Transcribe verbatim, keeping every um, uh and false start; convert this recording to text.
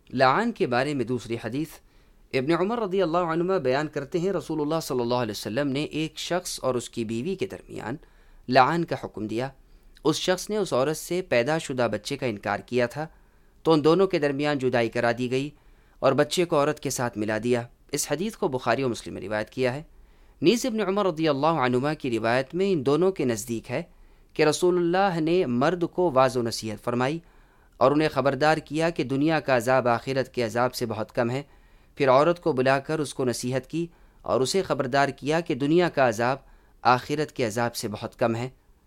लान के बारे में दूसरी हदीस इब्न उमर रज़ी अल्लाह अन्हुमा बयान करते हैं, रसूलुल्लाह सल्लल्लाहु अलैहि वसल्लम ने एक शख्स और उसकी बीवी के दरमियान लान का हुक्म दिया। उस शख्स ने उस औरत से पैदाशुदा बच्चे का इनकार किया था, तो उन दोनों के दरमियान जुदाई करा दी गई और बच्चे को औरत के साथ मिला दिया। इस हदीस को बुखारी और मुस्लिम में रिवायत किया है। नीज़ इब्न उमर रज़ी अल्लाह अन्हुमा की रिवायत में इन दोनों के नज़दीक है कि रसूलुल्लाह ने मर्द को वाज़ो नसीहत फरमाई और उन्हें ख़बरदार किया कि दुनिया का अज़ाब आखिरत के अज़ाब से बहुत कम है। फिर औरत को बुलाकर उसको नसीहत की और उसे ख़बरदार किया कि दुनिया का अज़ाब आखिरत के अज़ाब से बहुत कम है।